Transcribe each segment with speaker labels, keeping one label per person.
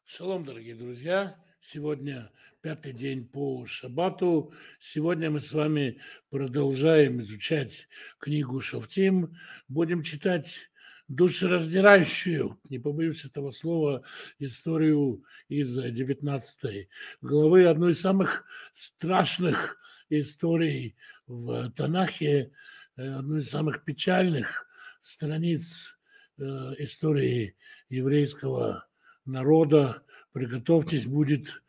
Speaker 1: Шалом, дорогие друзья! Сегодня пятый день по Шаббату. Сегодня мы с вами продолжаем изучать книгу Шофтим. Будем читать душераздирающую, не побоюсь этого слова, историю из 19 главы, одной из самых страшных историй в Танахе, одной из самых печальных страниц истории еврейского народа. Приготовьтесь, будет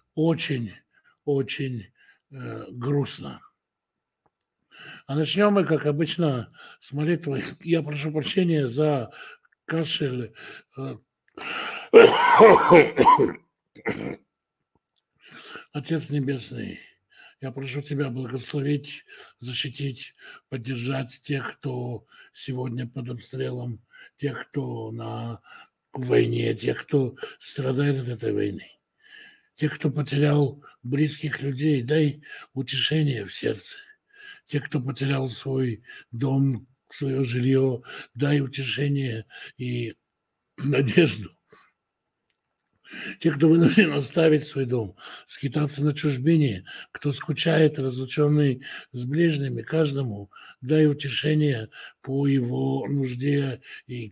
Speaker 1: очень грустно. А начнем мы, как обычно, с молитвы. Я прошу прощения за кашель. Отец Небесный, я прошу Тебя благословить, защитить, поддержать тех, кто сегодня под обстрелом, тех, кто на войне, тех, кто страдает от этой войны, тех, кто потерял близких людей, дай утешение в сердце. Тех, кто потерял свой дом, свое жилье, дай утешение и надежду. Те, кто вынужден оставить свой дом, скитаться на чужбине, кто скучает, разлученный с ближними, каждому дай утешение по его нужде и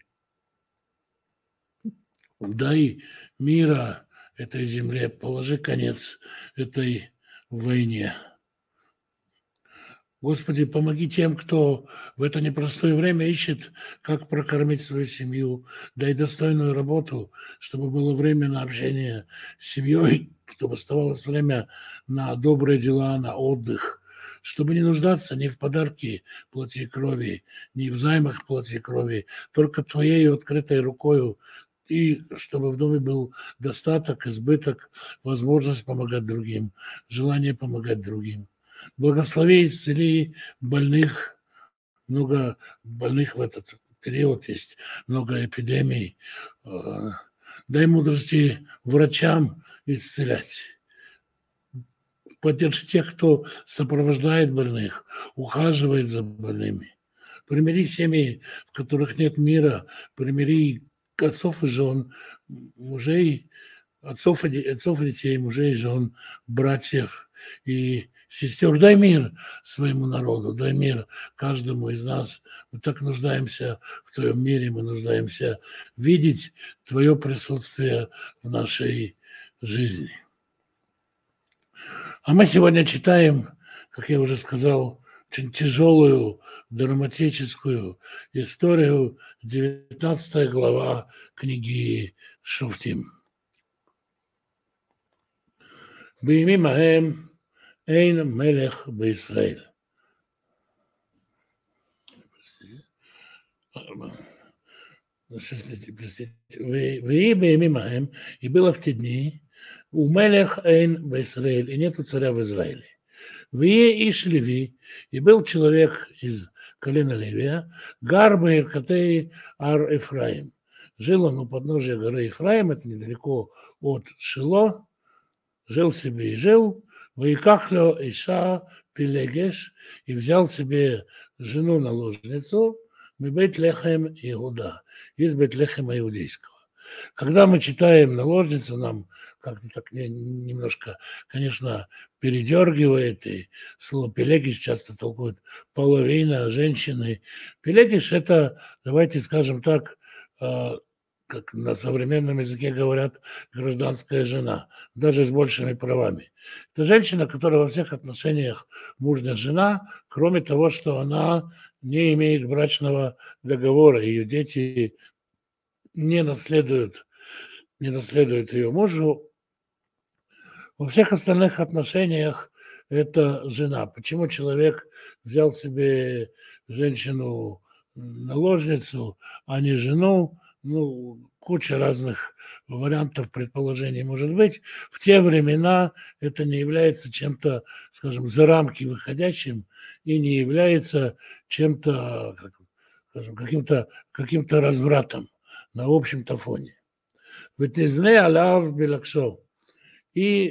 Speaker 1: дай мира этой земле, положи конец этой войне. Господи, помоги тем, кто в это непростое время ищет, как прокормить свою семью. Дай достойную работу, чтобы было время на общение с семьей, чтобы оставалось время на добрые дела, на отдых, чтобы не нуждаться ни в подарке плоти и крови, ни в займах плоти и крови, только Твоей открытой рукою, и чтобы в доме был достаток, избыток, возможность помогать другим, желание помогать другим. Благослови, исцели больных, много больных в этот период есть, много эпидемий. Дай мудрости врачам исцелять. Поддержи тех, кто сопровождает больных, ухаживает за больными. Примири семьи, в которых нет мира, примири отцов и жен, мужей, отцов и детей, мужей и жен, братьев и сестер. Дай мир своему народу, дай мир каждому из нас. Мы так нуждаемся в Твоем мире, мы нуждаемся видеть Твое присутствие в нашей жизни. А мы сегодня читаем, как я уже сказал, очень тяжелую, драматическую историю, 19 глава книги Шофтим. בימים ההם אין מלך בישראל. ויהי בימים ההם, и было в те дни, у мелех эйн бейсраэль, и нету царя в Израиле. Вие иш Леви, и был человек из колена Левия, гар баиркатей ар Эфраим. Жил он у подножия горы Ефраим, это недалеко от Шило, жил себе и жил, ваикахлё Иша Пелегеш, и взял себе жену-наложницу, Бейт-Лехем Иуда, из Бейт-Лехема Иудейского. Когда мы читаем наложницу, нам как-то так немножко, конечно, передергивает, и слово Пелегиш часто толкует половина женщины. Пелегиш – это, давайте скажем так, как на современном языке говорят, гражданская жена, даже с большими правами. Это женщина, которая во всех отношениях мужняя жена, кроме того, что она не имеет брачного договора, ее дети не наследуют ее мужу. Во всех остальных отношениях это жена. Почему человек взял себе женщину-наложницу, а не жену? Куча разных вариантов, предположений может быть. В те времена это не является чем-то, скажем, за рамки выходящим и не является чем-то, скажем, каким-то развратом на общем-то фоне. Ветизне алав белакшо. И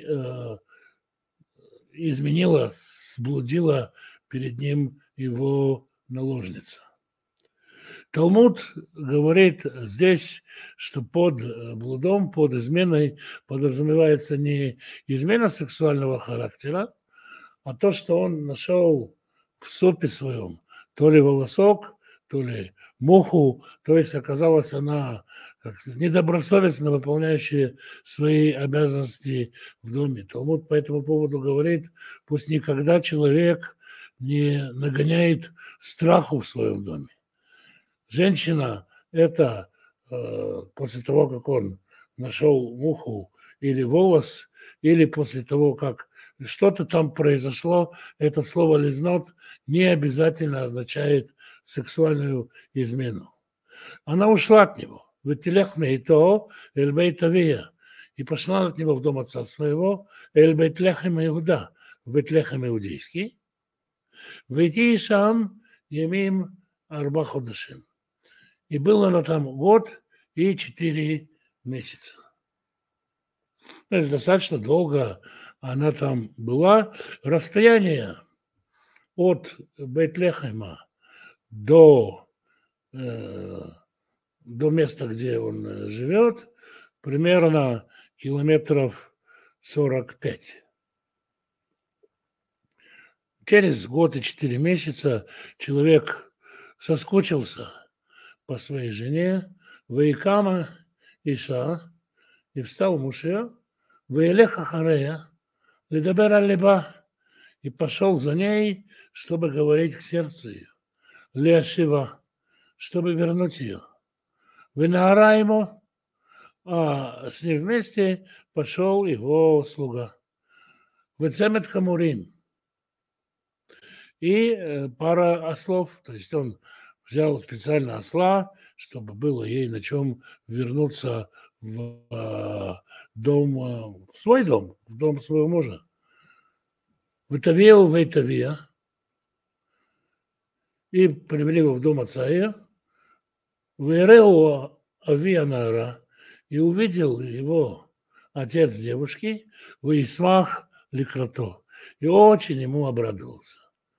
Speaker 1: изменила, сблудила перед ним его наложница. Талмуд говорит здесь, что под блудом, под изменой подразумевается не измена сексуального характера, а то, что он нашел в супе своем то ли волосок, то ли муху, то есть оказалась она как недобросовестно выполняющая свои обязанности в доме. Талмуд по этому поводу говорит, пусть никогда человек не нагоняет страху в своем доме. Женщина – это после того, как он нашел муху или волос, или после того, как что-то там произошло, это слово «лизнот» не обязательно означает сексуальную измену. Она ушла от него. «Вытелех меито эль бейт авия» и пошла от него в дом отца своего, эль бейт лехем Иуда, в Бейт-Лехем иудейский, «Вейти шам ямим арба ходашим». И была она там год и 4 месяца. То есть достаточно долго она там была. Расстояние от Бейт-Лехема до места, где он живет, примерно километров 45. Через год и 4 месяца человек соскучился по своей жене, Ваикама Иша, и встал муж ее, Ваилех Ахарея, Лидабер аль-Либа, и пошел за ней, чтобы говорить к сердцу ее, Леашива, чтобы вернуть ее. Винара ему, а с ней вместе пошел его слуга. Вецемет Хамурим. И пара ослов, то есть он взял специально осла, чтобы было ей на чем вернуться в дом, в свой дом, в дом своего мужа. Вытавеу Вейтавия, и привели его в дом отца ее, Вереу Авианара, и увидел его отец девушки, Вейсмах Ликрато, и очень ему обрадовался.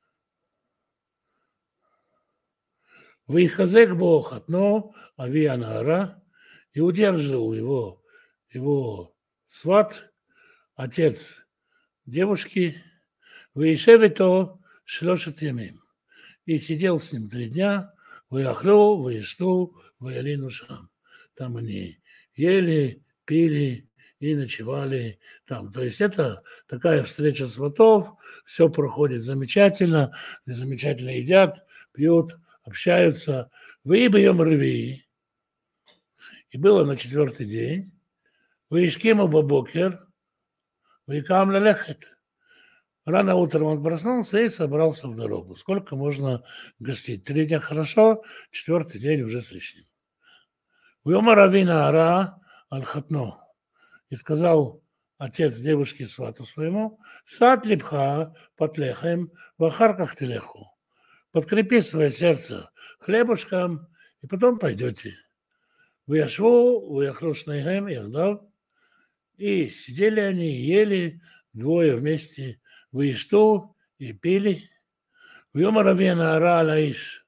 Speaker 1: Вейхазек Бог отно Авианара, и удерживал его сват, отец девушки, Вейшевито Шлешет Ямим, и сидел с ним 3 дня, Ваяхлю, Ваешту, Ваялину Шам. Там они ели, пили и ночевали там. То есть это такая встреча сватов, все проходит замечательно, замечательно едят, пьют, общаются. Вы бьем рви. И было на 4-й день. Вы ишкему бабокер, вы кам лалехет. Рано утром он проснулся и собрался в дорогу. Сколько можно гостить? 3 дня хорошо, 4-й день уже с лишним. Уйома равина ара аль-хатно. И сказал отец девушки свату своему, сад липха потлехем вахарках телеху. Подкрепи свое сердце хлебушком, и потом пойдете. Выяшву, выяхрушнайгем, яхдав. И сидели они, ели, 2 вместе, выешту и пили. Уйома равина ара алаиш.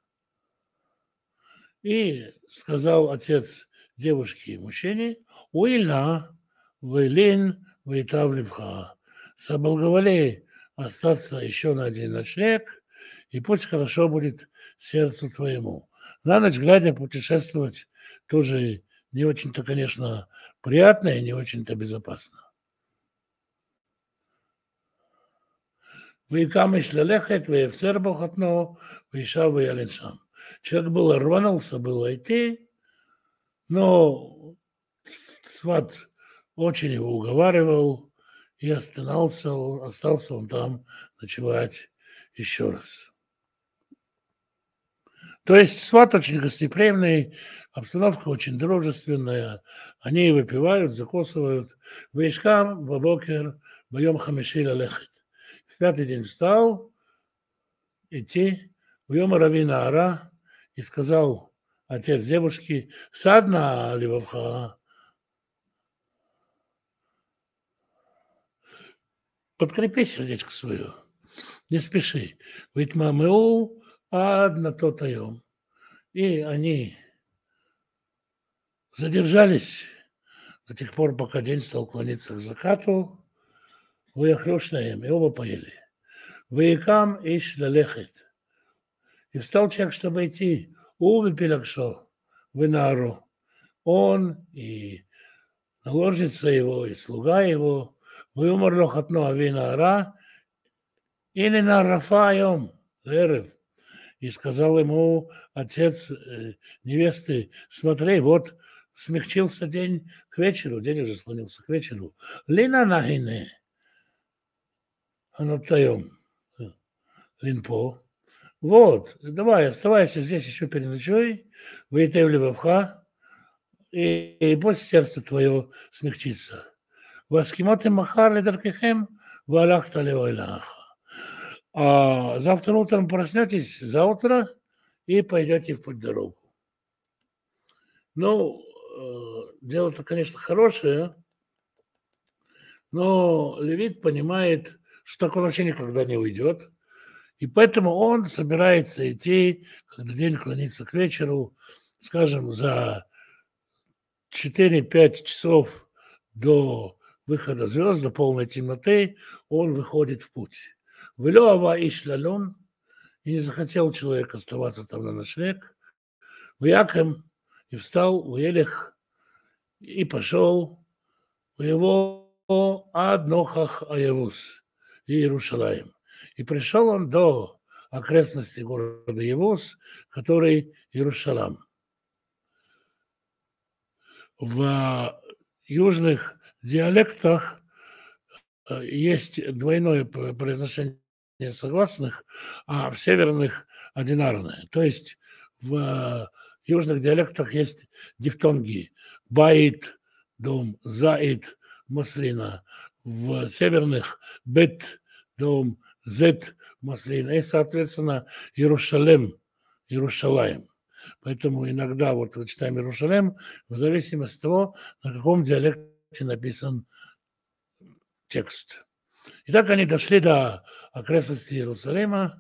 Speaker 1: И сказал отец девушки мужчине, уильна, вейлин, вейтавливха. Соблаговоли остаться еще на 1 ночлег, и пусть хорошо будет сердцу твоему. На ночь глядя путешествовать тоже не очень-то, конечно, приятно и не очень-то безопасно. Вейкамыш лелехет, вейфцер бохотно, вейша веялиншам. Человек было рванулся, было идти, но сват очень его уговаривал, и остался он там ночевать еще раз. То есть сват очень гостеприимный, обстановка очень дружественная, они выпивают, закусывают. Вейшкам, бабокер, боем хамиши лалехет. В 5-й день встал идти, боем равина ара, и сказал отец девушки, садна ливавха, подкрепи сердечко свое, не спеши. Ведь мамеу адна тотаем. И они задержались до тех пор, пока день стал клониться к закату. Выехал шнаем, и оба поели. Выекам иш лалехет. И встал человек, чтобы идти. Увы, пилакшо, вынару. Он и наложница его, и слуга его. Выумар лохатно авинара. И не нарафаем, лерев. И сказал ему отец невесты: смотри, вот смягчился день к вечеру, день уже склонился к вечеру. Лина нахине, анатаем, линпо. Вот, давай, оставайся здесь еще переночуй, выйдем левовха, и пусть сердце твое смягчится. Васкимоты махар ледаркихем, валахта леойлаха. А завтра утром проснетесь, завтра, и пойдете в путь дорогу. Ну, дело-то, конечно, хорошее, но левит понимает, что так он вообще никогда не уйдет. И поэтому он собирается идти, когда день клонится к вечеру, скажем, за 4-5 часов до выхода звезд, до полной темноты, он выходит в путь. Вылёва ишлялон, и не захотел человек оставаться там на ночлег. Вяком и встал, уелех, и пошел у его аднохах Аявус, Иерушалаим. И пришел он до окрестности города Явус, который Иерушалам. В южных диалектах есть двойное произношение согласных, а в северных одинарное. То есть в южных диалектах есть дифтонги. Баит, дом, заит, маслина. В северных бет, дом, зет, маслина. И, соответственно, Иерушалим, Иерушалаем. Поэтому иногда вот мы читаем Иерушалим в зависимости от того, на каком диалекте написан текст. И так они дошли до окрестности Иерусалима.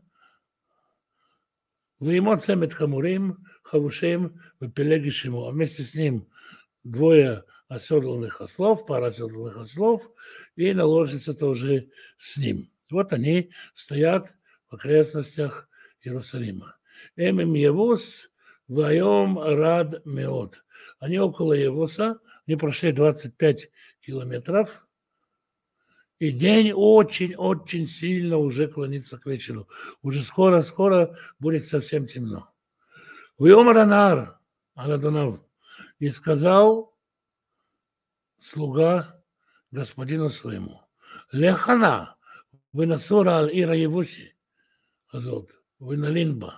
Speaker 1: Веймоцем эт Хамурим, Хавушим, Пелегишиму. А вместе с ним двое оседланных ослов, пара оседланных ослов, и наложница тоже с ним. Вот они стоят в окрестностях Иерусалима. Эмим Явус, Вайом Рад Меот. Они около Явуса, они прошли 25 километров, и день очень-очень сильно уже клонится к вечеру. Уже скоро будет совсем темно. Вьомаранар, Аладонав, и сказал слуга господину своему: Лехана, вы насура аль ира Евуси, азот, вы на линба.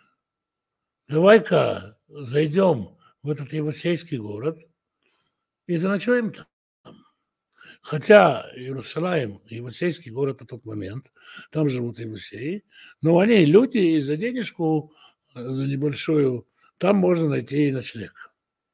Speaker 1: Давай-ка зайдем в этот евусейский город и заночуем там. Хотя Иерусалим, евусейский город на тот момент, там живут евусеи, но они люди, и за денежку, за небольшую, там можно найти и ночлег.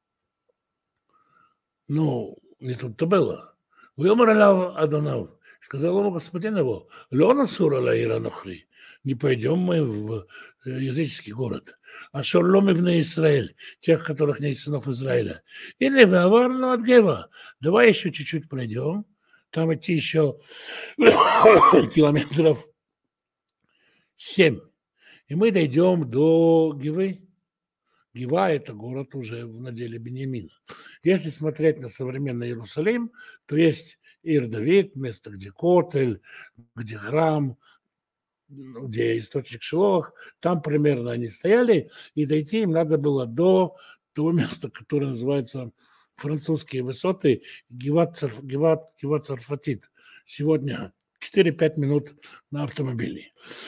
Speaker 1: Ну, не тут-то было. Выморал Адонав, сказал ему господин его: Леона сура лаира нохри, не пойдем мы в языческий город. А шорломи в Израиль, тех, которых нет сынов Израиля. Или в Аварну от Гева. Давай еще чуть-чуть пройдем. Там идти еще километров 7. И мы дойдем до Гивы. Гива – это город уже в наделе Беньямина. Если смотреть на современный Иерусалим, то есть Ир-Давид, место, где Котель, где храм, где источник Шилох, там примерно они стояли, и дойти им надо было до того места, которое называется французские высоты, Гиват-Царфатит. Сегодня 4-5 минут на автомобиле.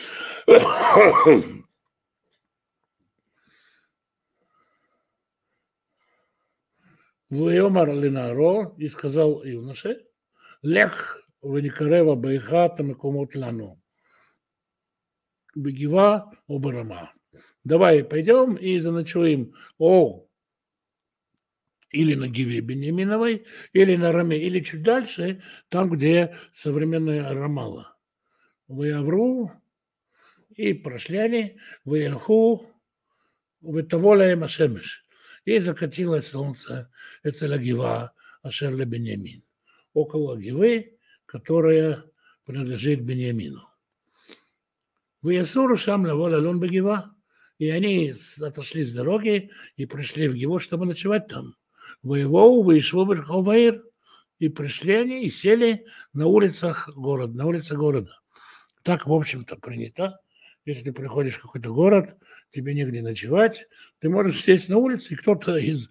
Speaker 1: Войомар Линаро, и сказал юноше: Лех веникарева байха тамекомот лану. Бегива обарама. Давай пойдем и заночуем или на Гиве Беньяминовой, или на Раме, или чуть дальше, там, где современная Рамала. Выявру, и прошли они, Выянху, ותבוא השמש. И закатилось солнце אצל הגבעה אשר לבנימין, около Гивы, которая принадлежит Беньямину. ויסורו שם לבוא ללון בגבעה. И они отошли с дороги и пришли в Гиву, чтобы ночевать там. Воевоу, вышел в Аир. И пришли они и сели на улицах города, на улице города. Так, в общем-то, принято. Если ты приходишь в какой-то город, тебе негде ночевать, ты можешь сесть на улице, и кто-то из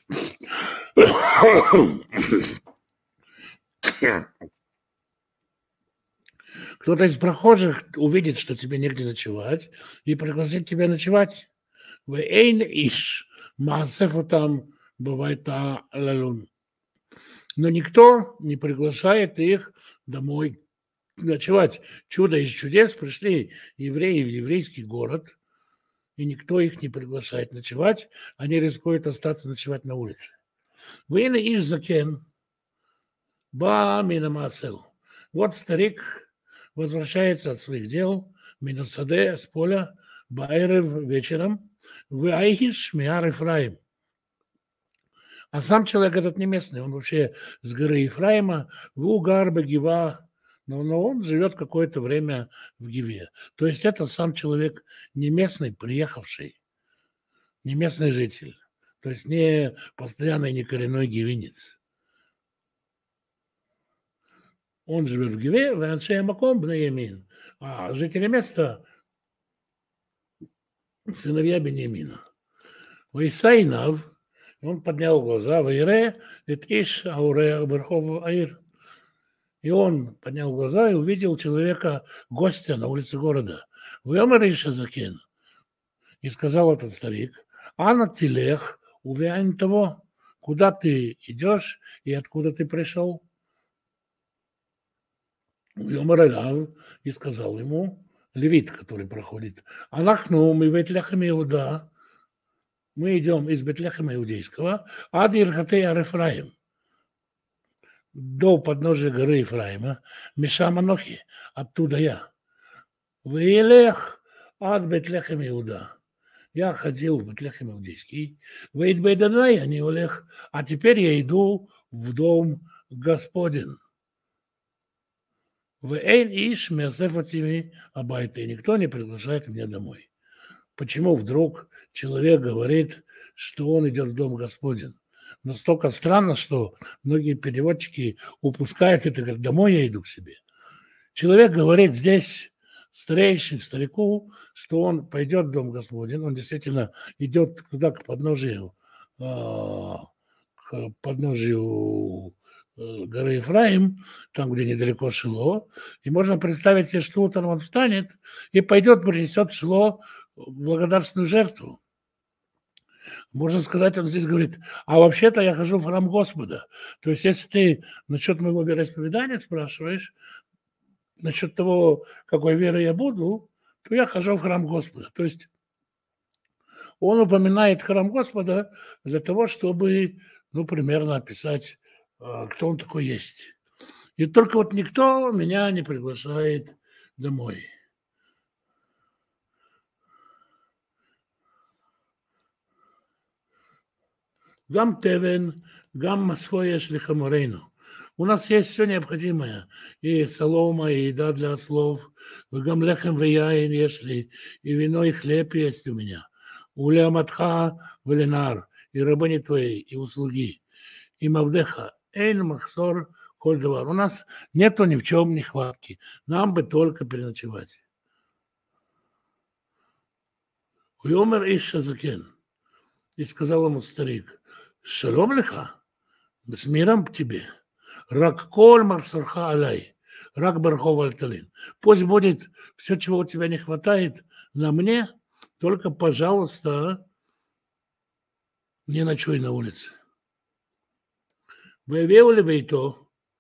Speaker 1: прохожих увидит, что тебе негде ночевать, и пригласит тебя ночевать. Вэйн иш маасефу там бывает лалун. Но никто не приглашает их домой ночевать. Чудо из чудес, пришли евреи в еврейский город, и никто их не приглашает ночевать, они рискуют остаться ночевать на улице. Вэйн иш закен ба минамасел. Вот старик возвращается от своих дел, минасаде, с поля, баэрев вечером, в Айхиш Миар Ефраим. А сам человек этот не местный, он вообще с горы Ефраима, в Угарбе, Гива, но он живет какое-то время в Гиве. То есть это сам человек не местный, приехавший, не местный житель, то есть не постоянный, не коренной гивинец. Он живет в Гиве, в Аншея Маком, Бнеямин, а жители места сыновья Беньямина. Вайсайнав, он поднял глаза, Вайре, Иш Аурея Бархов Аир. И он поднял глаза и увидел человека, гостя на улице города. Вайомер Иша Закен. И сказал этот старик, Ана Тилех, увянь того, куда ты идешь и откуда ты пришел. Вайомер и сказал ему, левит, который проходит, Анахну, мы Бетлехем Иуда, мы идем из Бетлехема Иудейского, ад Ирхатея Ефраим, до подножия горы Ефраима, Мишама Нохи, оттуда я. Вейлех ад Бетлехем Иуда. Я ходил в Бетлехем Иудейский, Вейд Бейдадай, а не Олех, а теперь я иду в дом Господин. Вэйн иш мясефатими абайты, никто не приглашает меня домой. Почему вдруг человек говорит, что он идет в дом Господин? Настолько странно, что многие переводчики упускают это, как домой я иду к себе. Человек говорит здесь старику, что он пойдет в дом Господин, он действительно идет туда, к подножию горы Ефраим, там, где недалеко Шило, и можно представить себе, что утром он встанет и пойдет, принесет в Шило благодарственную жертву. Можно сказать, он здесь говорит, а вообще-то я хожу в храм Господа. То есть, если ты насчет моего вероисповедания спрашиваешь, насчет того, какой верой я буду, то я хожу в храм Господа. То есть, он упоминает храм Господа для того, чтобы, примерно описать, кто он такой есть. И только вот никто меня не приглашает домой. Гам тевен, гам масфоеш лихаморейну. У нас есть все необходимое. И солома, и еда для ослов. Гам лехем веяин ешли. И вино, и хлеб есть у меня. Уля матха веленар. И рабыни твои, и услуги. И мавдеха. Эйн махсор коль давар. У нас нету ни в чем нехватки. Нам бы только переночевать. Уйомер иш закен. И сказал ему старик, шалом леха, с миром к тебе. Рак коль марсарха алай, рак бархов альталин. Пусть будет все, чего у тебя не хватает, на мне, только, пожалуйста, не ночуй на улице. Воевел ли Бейто,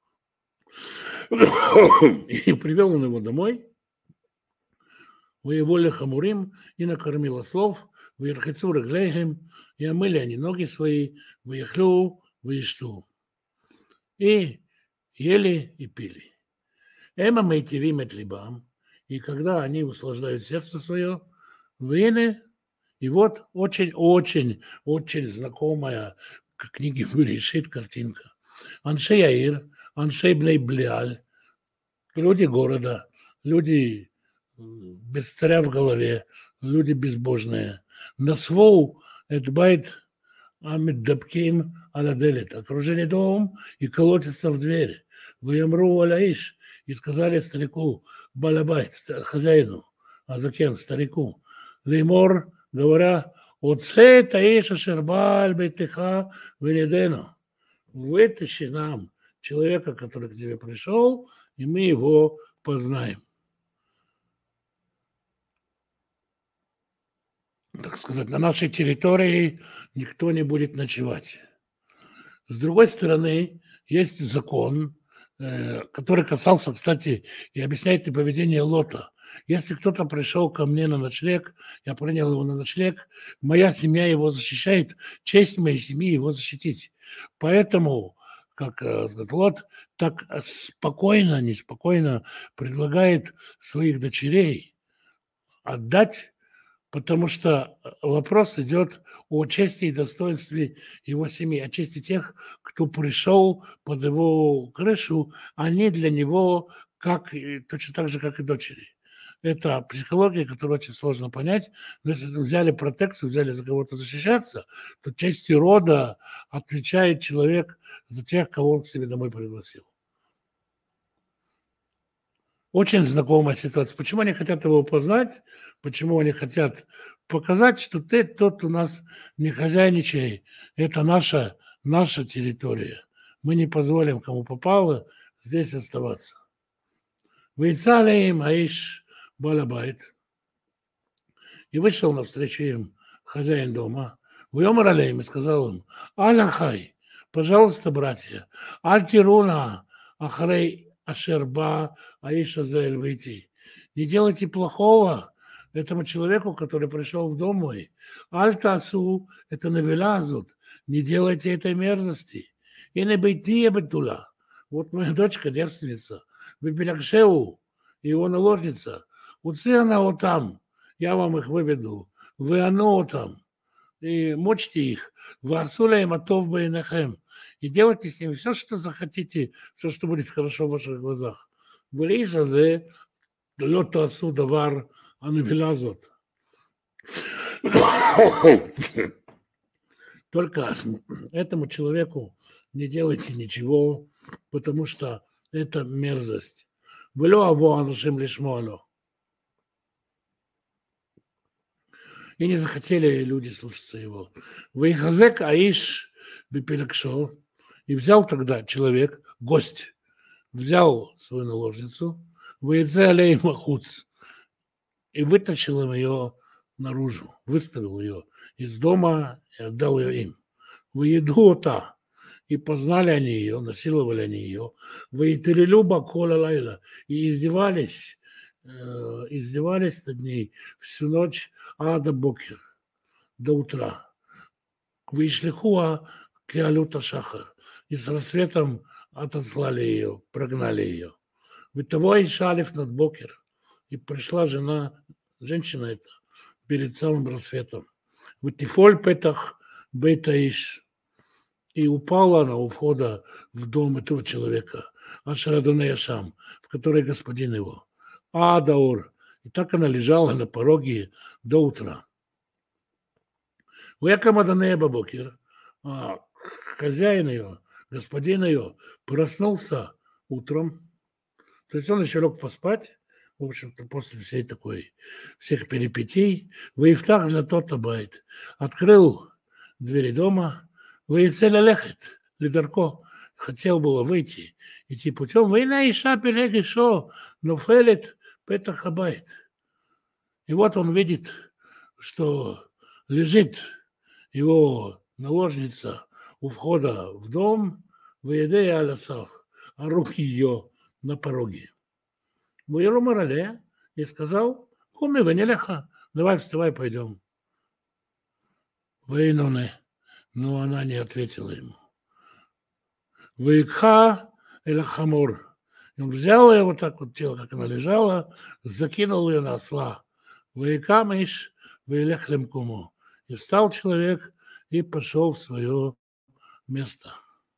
Speaker 1: и привел он его домой, воеволи Хамурим, и накормил ослов, выерхецу реглейхем, и омыли они ноги свои, выехлю, выешту. И ели и пили. Эма мейтивим эт либам, и когда они услаждают сердце свое, вене, И вот очень знакомая к книге Берешит картинка. Аншей Аир, Аншей Бней Блиаль, люди города, люди без царя в голове, люди безбожные. Насвоу Эдбайт Амиддабким Аладелит, окружили дом и колотятся в дверь. Выемру Аляиш, и сказали старику, Балабайт, хозяину, Азакен, старику, Леймор, говоря, Оце таиша шербаль бейтыха венедену. Вытащи нам человека, который к тебе пришел, и мы его познаем. Так сказать, на нашей территории никто не будет ночевать. С другой стороны, есть закон, который касался, кстати, и объясняет и поведение Лота. Если кто-то пришел ко мне на ночлег, я принял его на ночлег, моя семья его защищает, честь моей семьи его защитить. Поэтому, как сказать, Лот так спокойно, неспокойно предлагает своих дочерей отдать, потому что вопрос идет о чести и достоинстве его семьи, о чести тех, кто пришел под его крышу, они для него точно так же, как и дочери. Это психология, которую очень сложно понять. Но если взяли протекцию, взяли за кого-то защищаться, то честью рода отвечает человек за тех, кого он к себе домой пригласил. Очень знакомая ситуация. Почему они хотят его познать? Почему они хотят показать, что ты тот у нас не хозяйничай, это наша территория. Мы не позволим, кому попало, здесь оставаться. Вейцали им Аиш Балабайт. И вышел навстречу им хозяин дома. Вьомар алейм и сказал им, Аляхай, пожалуйста, братья, Альтируна Ахрей Ашерба Аиша Заэль выйти. Не делайте плохого этому человеку, который пришел в дом мой. Аль-Тасу, это навелазут. Не делайте этой мерзости. И не бейти бетула. Вот моя дочка, девственница. Вибелякшеу, его наложница. Уцы она вот там. Я вам их выведу. Вы оно там. И мочьте их. Васуля им атов бейнахем. И делайте с ними все, что захотите, все, что будет хорошо в ваших глазах. Влиша зе лёта асу давар анавилазот. Только этому человеку не делайте ничего, потому что это мерзость. Влё аво анашем лишмоало. И не захотели люди слушаться его. Вейхазек Аиш бепелякшо. И взял тогда человек, гость, взял свою наложницу, выйдя алей махуц, и вытащил ее наружу, выставил ее из дома и отдал ее им. Выедута. И познали они ее, насиловали они ее. Выетерелю бакола лайла. И издевались над ней всю ночь ада бокер, до утра. Вышлихуа киалюта шахар. И с рассветом отослали ее, прогнали ее. Витовой шалиф над бокер. И пришла женщина эта, перед самым рассветом. Витифоль петах бейтаиш. И упала она у входа в дом этого человека. Ашарадунея Шам, в которой господин его. Адаур. И так она лежала на пороге до утра. Уякамаданея Бабокер. Хозяин ее, господин ее, проснулся утром. То есть он еще лег поспать, в общем-то, после всех перипетий. Ваифтах для тот абайт. Открыл двери дома. Ваицеля лехет, лидарко. Хотел было выйти, идти путем. Война и шапи легишо, но фелет петах абайт. И вот он видит, что лежит его наложница у входа в дом, выедая алясав, а руки ее на пороге. Выеру морале и сказал, хуми венелеха, давай вставай, пойдем. Вейноне, но она не ответила ему. Вейкха элахамур. И он взял ее вот так вот тело, как она лежала, закинул ее на осла. Вейкамиш вейлех лемкумо. И встал человек и пошел в свое место.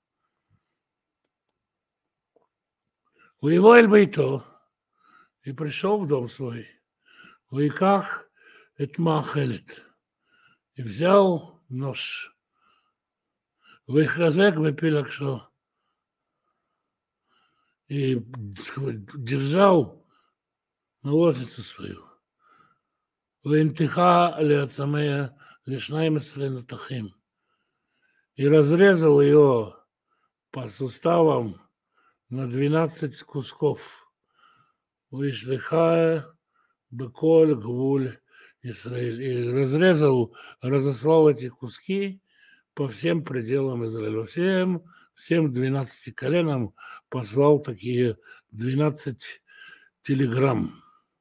Speaker 1: Уивоэль бейто, и пришел в дом свой. Уиках эт махелет, и взял нож. Вихазек вепилакшо, и держал наложницу свою. Вентиха леацамея лишнаем сленатахим, и разрезал ее по суставам на 12 кусков. Вишлихая беколь гвуль Израиль. И разослал эти куски по всем пределам Израиля. Всем 12 коленам послал такие 12 телеграмм.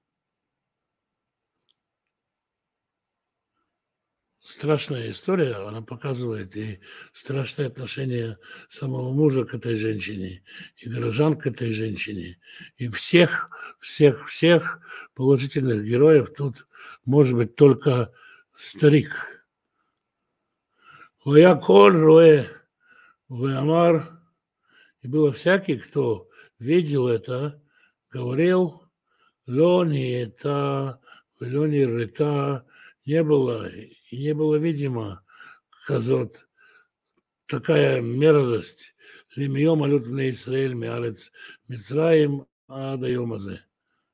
Speaker 1: Страшная история, она показывает и страшное отношение самого мужа к этой женщине, и горожан к этой женщине, и всех положительных героев. Тут может быть только старик. Ваяколь роэ веамар, и было всякий, кто видел это, говорил, лони это, лони рета, не было видимо, казот, такая мерзость, лимьем алют на Израиль, миарец, Мицраим, адаемазе.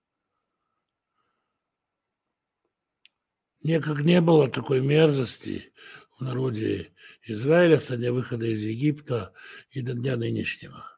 Speaker 1: Никак не было такой мерзости в народе Израиля со дня выхода из Египта и до дня нынешнего.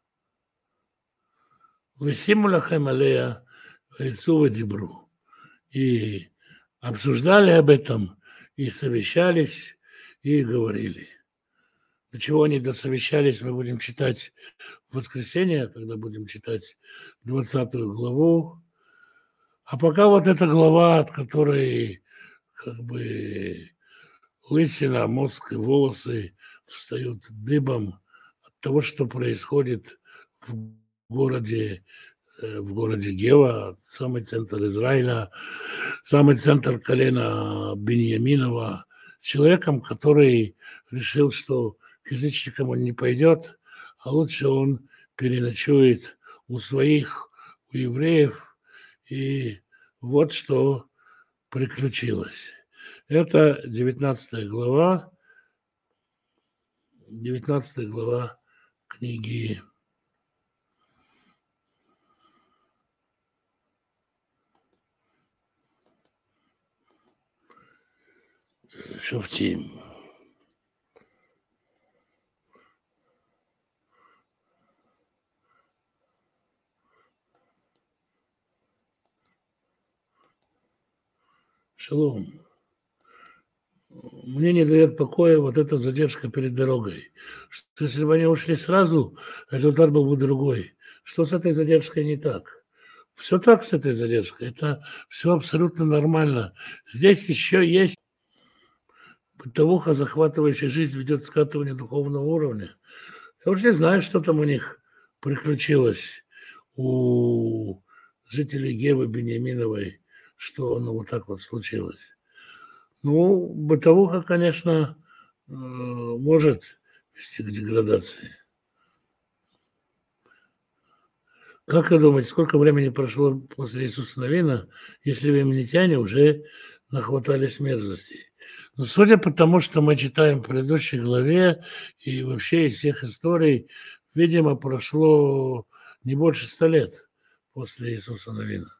Speaker 1: Весимулахем алея вейцу дибру. И обсуждали об этом, и совещались, и говорили. До чего они досовещались, мы будем читать в воскресенье, когда будем читать 20 главу. А пока вот эта глава, от которой как бы лысина, мозг и волосы встают дыбом от того, что происходит в городе Гева, самый центр Израиля, самый центр колена Биньяминова, с человеком, который решил, что к язычникам он не пойдет, а лучше он переночует у своих, у евреев. И вот что приключилось. Это 19 глава книги Шофтим. Шалом. Мне не дает покоя вот эта задержка перед дорогой. Что если бы они ушли сразу, результат был бы другой. Что с этой задержкой не так? Все так с этой задержкой. Это все абсолютно нормально. Здесь еще есть бытовуха, захватывающая жизнь, ведет к скатыванию духовного уровня. Я уже не знаю, что там у них приключилось, у жителей Гевы Беньяминовой, что оно вот так вот случилось. Ну, бытовуха, конечно, может вести к деградации. Как вы думаете, сколько времени прошло после Иисуса Навина, если веменитяне уже нахватались мерзостей? Но судя по тому, что мы читаем в предыдущей главе и вообще из всех историй, видимо, прошло не больше 100 лет после Иисуса Навина.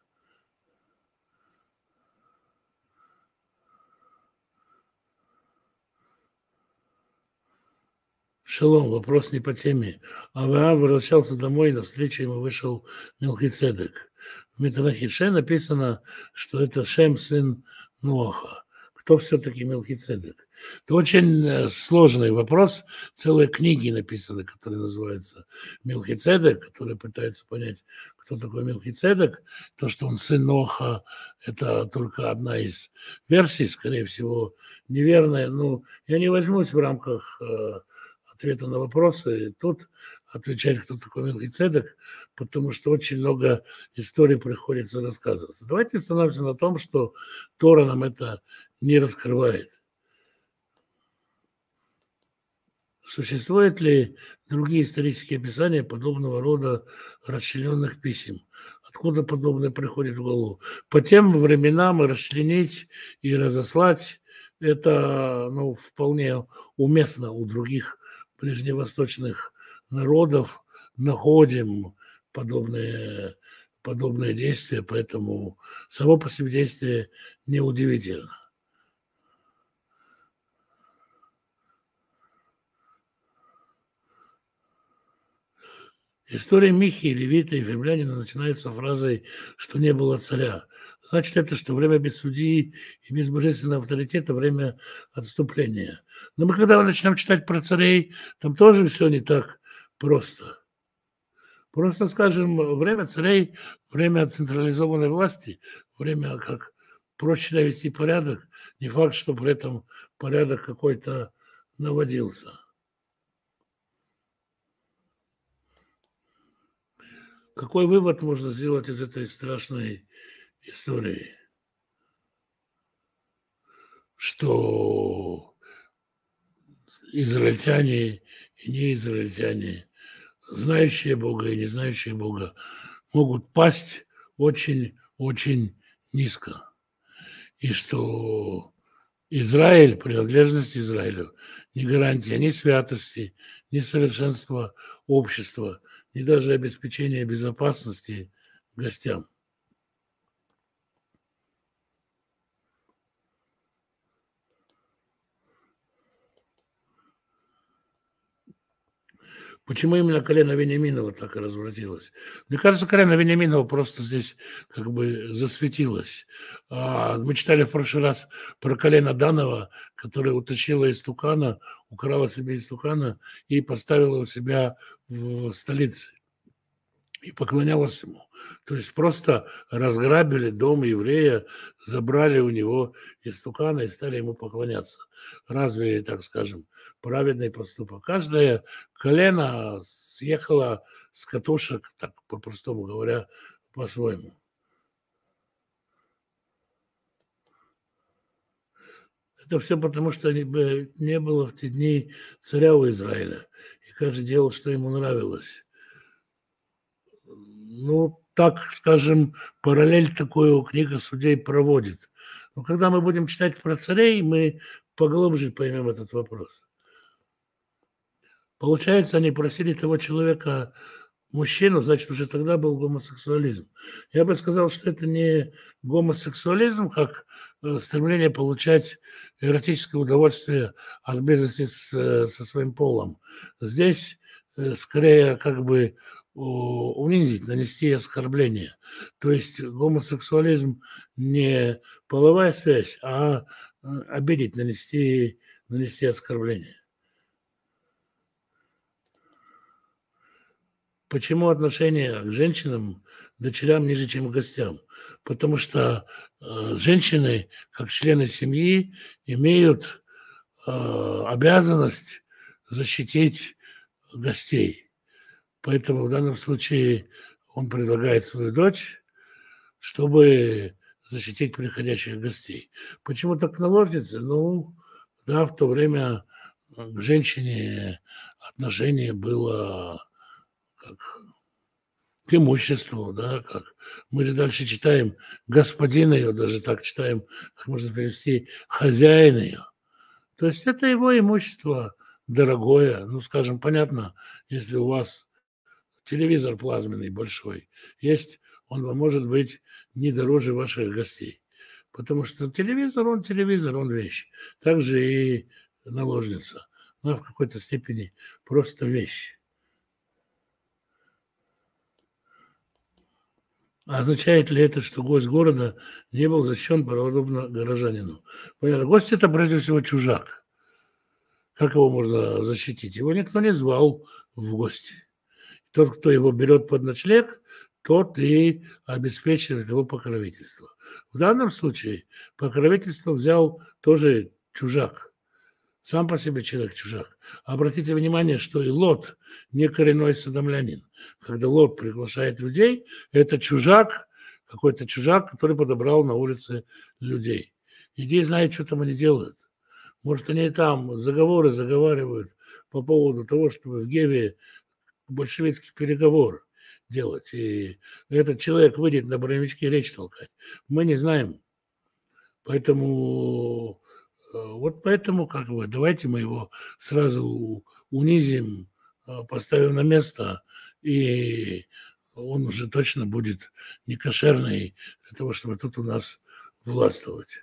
Speaker 1: Шалом, вопрос не по теме. Авраам возвращался домой, и навстречу ему вышел Мелхиседек. В Митрахише написано, что это Шем, сын Ноаха. Кто все-таки Мелхиседек? Это очень сложный вопрос. Целые книги написаны, которые называются Мелхиседек, которые пытаются понять, кто такой Мелхиседек. То, что он сын Ноаха, это только одна из версий, скорее всего, неверная. Но я не возьмусь в рамках ответа на вопросы. Тут отвечать, кто такой Мелхиседек, потому что очень много историй приходится рассказывать. Давайте остановимся на том, что Тора нам это не раскрывает. Существуют ли другие исторические описания подобного рода расчлененных писем? Откуда подобное приходит в голову? По тем временам расчленить и разослать – это вполне уместно у других ближневосточных народов. Находим подобные действия, поэтому само по себе действие неудивительно. История Михи, Левита и Фимлянина начинается фразой, что не было царя. Значит, это что время без судьи и без божественного авторитета, время отступления. Но мы когда начнем читать про царей, там тоже все не так просто. Просто, скажем, время царей, время централизованной власти, время как проще навести порядок, не факт, что при этом порядок какой-то наводился. Какой вывод можно сделать из этой страшной истории? Что израильтяне и неизраильтяне, знающие Бога и не знающие Бога, могут пасть очень-очень низко. И что Израиль, принадлежность Израилю, не гарантия ни святости, ни совершенства общества, ни даже обеспечения безопасности гостям. Почему именно колено Вениаминова так и развратилось? Мне кажется, колено Вениаминова просто здесь как бы засветилось. Мы читали в прошлый раз про колено Данова, которое утащило истукана, украло себе истукана и поставило у себя в столице. И поклонялась ему. То есть просто разграбили дом еврея, забрали у него истукана и стали ему поклоняться. Разве, так скажем, праведный поступок? Каждое колено съехало с катушек, так по-простому говоря, по-своему. Это все потому, что не было в те дни царя у Израиля. И каждый делал, что ему нравилось. Так, скажем, параллель такую книга судей проводит. Но когда мы будем читать про царей, мы поглубже поймем этот вопрос. Получается, они просили того человека мужчину, значит, уже тогда был гомосексуализм. Я бы сказал, что это не гомосексуализм, как стремление получать эротическое удовольствие от близости со своим полом. Здесь скорее как бы унизить, нанести оскорбление. То есть гомосексуализм не половая связь, а обидеть, нанести оскорбление. Почему отношение к женщинам, дочерям ниже, чем к гостям? Потому что женщины, как члены семьи, имеют обязанность защитить гостей. Поэтому в данном случае он предлагает свою дочь, чтобы защитить приходящих гостей. Почему так наложницы? Да, в то время к женщине отношение было как к имуществу, да, как мы же дальше читаем господин ее, даже так читаем, как можно перевести хозяин ее. То есть это его имущество дорогое, скажем, понятно, если у вас телевизор плазменный большой есть, он может быть не дороже ваших гостей. Потому что телевизор, он вещь. Также и наложница. Она в какой-то степени просто вещь. А означает ли это, что гость города не был защищен подобно горожанину? Понятно, гость – это прежде всего чужак. Как его можно защитить? Его никто не звал в гости. Тот, кто его берет под ночлег, тот и обеспечивает его покровительство. В данном случае покровительство взял тоже чужак Сам по себе человек чужак. Обратите внимание, что и Лот не коренной содомлянин. Когда Лот приглашает людей, это чужак, какой-то чужак, который подобрал на улице людей. Иди знает, что там они делают. Может, они там заговоры заговаривают по поводу того, чтобы в Геве большевистский переговор делать. И этот человек выйдет на броневичке речь толкать. Мы не знаем. Поэтому вот поэтому как бы давайте мы его сразу унизим, поставим на место, и он уже точно будет не кошерный для того, чтобы тут у нас властвовать.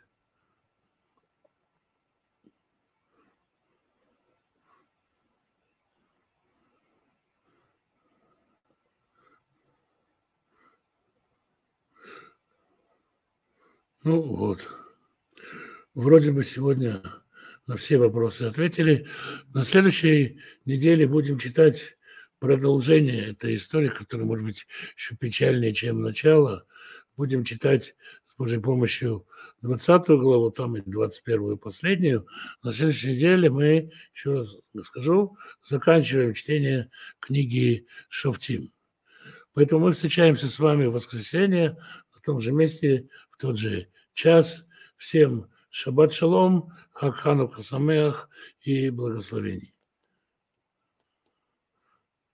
Speaker 1: Ну вот. Вроде бы сегодня на все вопросы ответили. На следующей неделе будем читать продолжение этой истории, которая, может быть, еще печальнее, чем начало. Будем читать с Божьей помощью 20 главу, там и 21 последнюю. На следующей неделе мы, еще раз скажу, заканчиваем чтение книги Шофтим. Поэтому мы встречаемся с вами в воскресенье в том же месте, в тот же час. Всем шаббат шалом, хаг ханука самеах и благословений.